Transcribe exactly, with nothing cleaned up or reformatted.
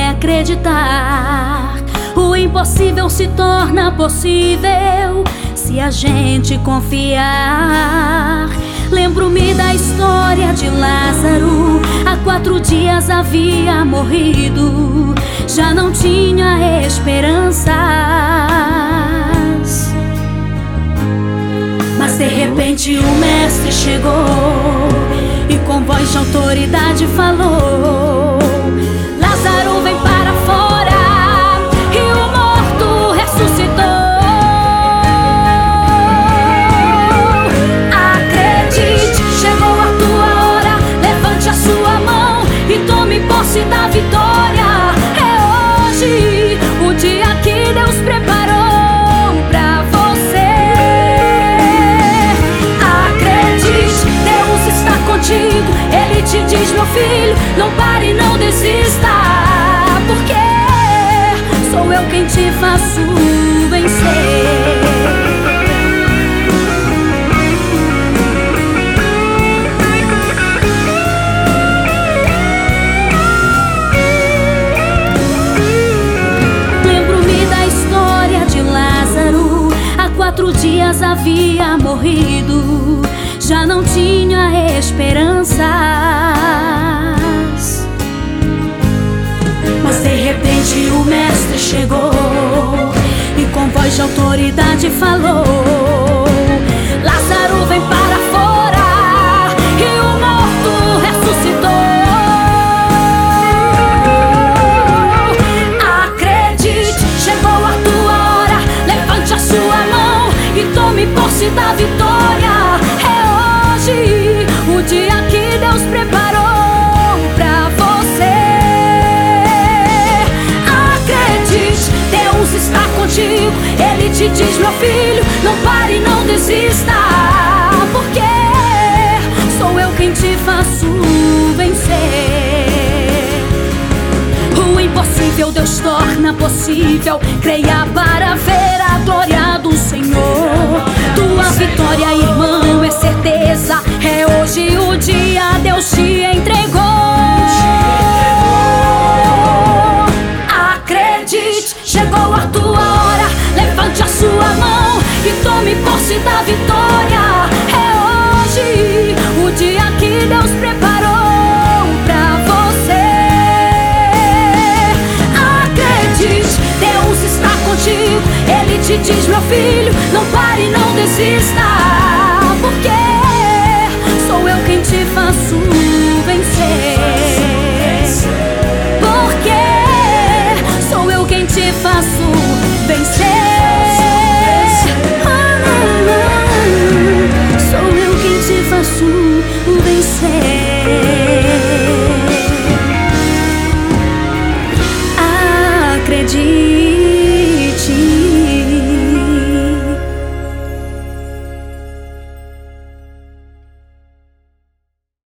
acreditar. O impossível se torna possível se a gente confiar. Lembro-me da história de Lázaro. Há quatro dias havia morrido, já não tinha esperanças. Mas de repente o mestre chegou e com voz de autoridade falou: Lázaro, vem para fora. E o morto ressuscitou. Acredite, chegou a tua hora. Levante a sua mão e tome posse da vitória. É hoje o dia que Deus preparou pra você. Acredite, Deus está contigo. Ele te diz, meu filho, não pare, não desista, porque sou eu quem te faço vencer. Lembro-me da história de Lázaro. Há quatro dias havia morrido, já não tinha esperanças. Mas de repente o mestre chegou e com voz de autoridade falou: Lázaro, vem para fora. E o morto ressuscitou. Acredite, chegou a tua hora. Levante a sua mão e tome posse da vitória. É hoje o dia que Deus preparou pra você. Acredite, Deus está contigo. Ele te diz, meu filho, não pare, não desista, porque sou eu quem te faço vencer. O impossível Deus torna possível. Creia para ver a glória do Senhor. Tua vitória, irmão, é certeza. É hoje o dia, Deus te entregou. Acredite, chegou a tua hora. Levante a sua mão e tome posse da vitória. É hoje o dia que Deus preparou pra você. Acredite, Deus está contigo. Ele te diz, meu filho, não pare, não desista, porque sou eu quem te faço vencer.